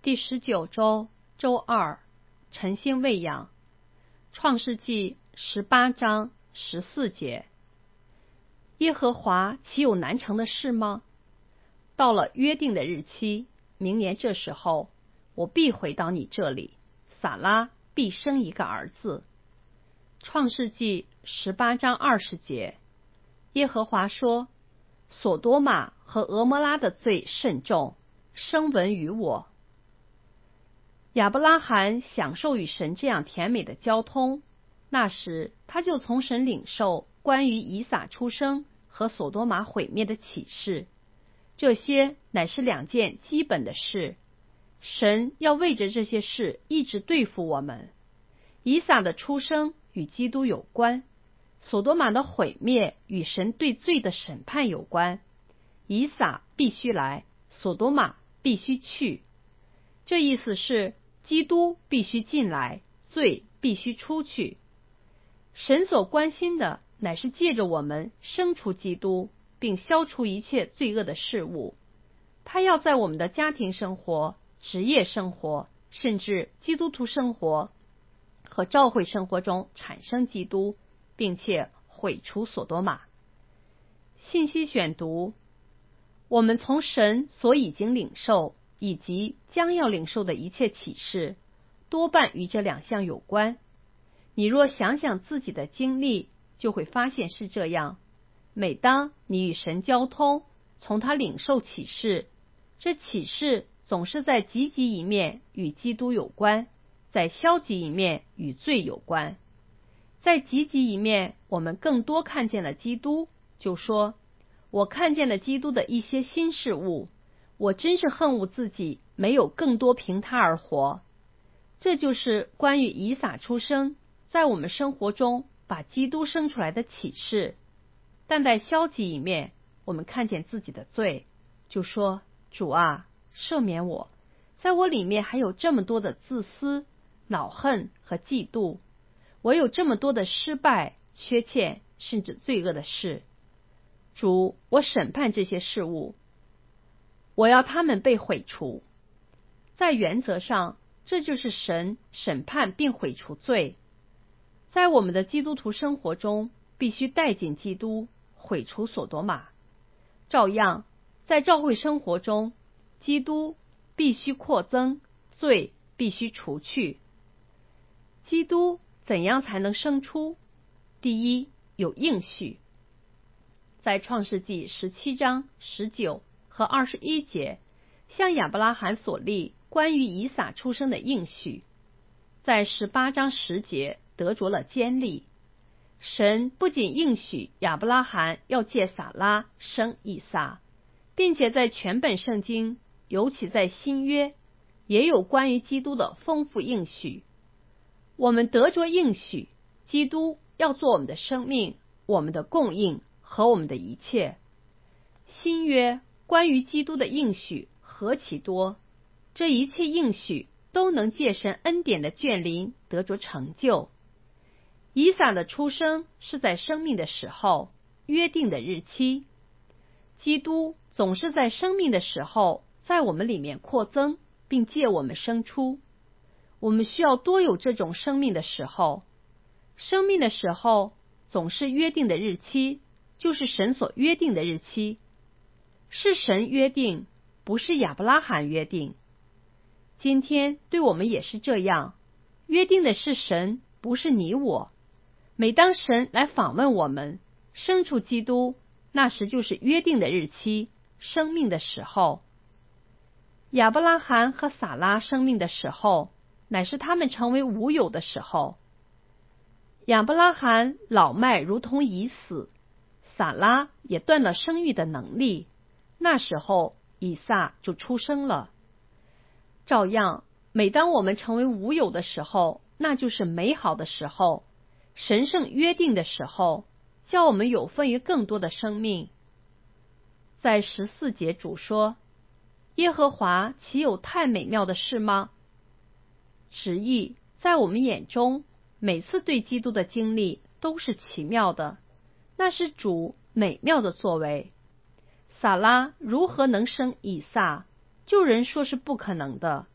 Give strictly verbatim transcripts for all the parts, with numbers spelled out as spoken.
第十九周周二，晨星喂养。创世纪十八章十四节。耶和华岂有难成的事吗？到了约定的日期，明年这时候，我必回到你这里，撒拉必生一个儿子。创世纪十八章二十节。耶和华说，所多玛和俄摩拉的罪甚重，声闻于我。亚伯拉罕享受与神这样甜美的交通，那时他就从神领受关于以撒出生和所多玛毁灭的启示。这些乃是两件基本的事，神要为着这些事一直对付我们。以撒的出生与基督有关，所多玛的毁灭与神对罪的审判有关。以撒必须来，所多玛必须去。这意思是基督必须进来，罪必须出去。神所关心的乃是借着我们生出基督，并消除一切罪恶的事物。他要在我们的家庭生活、职业生活，甚至基督徒生活和教会生活中产生基督，并且毁除所多玛。信息选读：我们从神所已经领受以及将要领受的一切启示，多半与这两项有关。你若想想自己的经历，就会发现是这样。每当你与神交通，从他领受启示，这启示总是在积极一面与基督有关，在消极一面与罪有关。在积极一面，我们更多看见了基督，就说，我看见了基督的一些新事物，我真是恨恶自己没有更多凭他而活。这就是关于以撒出生在我们生活中把基督生出来的启示。但在消极一面，我们看见自己的罪，就说，主啊，赦免我，在我里面还有这么多的自私、恼恨和嫉妒，我有这么多的失败、缺欠，甚至罪恶的事。主，我审判这些事物，我要他们被毁除。在原则上，这就是神审判并毁除罪。在我们的基督徒生活中，必须带进基督，毁除所多玛。照样，在教会生活中，基督必须扩增，罪必须除去。基督怎样才能生出？第一，有应许。在创世纪十七章十九和二十一节，向亚伯拉罕所立关于以撒出生的应许，在十八章十节得着了坚立。神不仅应许亚伯拉罕要借撒拉生以撒，并且在全本圣经，尤其在新约，也有关于基督的丰富应许。我们得着应许，基督要做我们的生命、我们的供应和我们的一切。新约关于基督的应许何其多，这一切应许都能借神恩典的眷临得着成就。以撒的出生是在生命的时候，约定的日期。基督总是在生命的时候在我们里面扩增，并借我们生出。我们需要多有这种生命的时候。生命的时候总是约定的日期，就是神所约定的日期。是神约定，不是亚伯拉罕约定。今天对我们也是这样，约定的是神，不是你我。每当神来访问我们，生出基督，那时就是约定的日期，生命的时候。亚伯拉罕和撒拉生命的时候，乃是他们成为无有的时候。亚伯拉罕老迈如同已死，撒拉也断了生育的能力，那时候以撒就出生了。照样，每当我们成为无有的时候，那就是美好的时候，神圣约定的时候，叫我们有分于更多的生命。在十四节主说，耶和华岂有太美妙的事吗？直译，在我们眼中，每次对基督的经历都是奇妙的，那是主美妙的作为。撒拉如何能生以撒？旧人说是不可能的，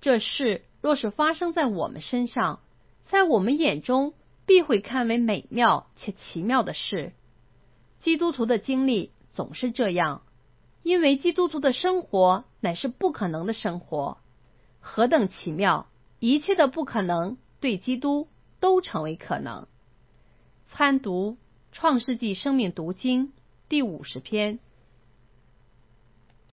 这事若是发生在我们身上，在我们眼中必会看为美妙且奇妙的事。基督徒的经历总是这样，因为基督徒的生活乃是不可能的生活。何等奇妙！一切的不可能对基督都成为可能。参读创世纪生命读经第五十篇。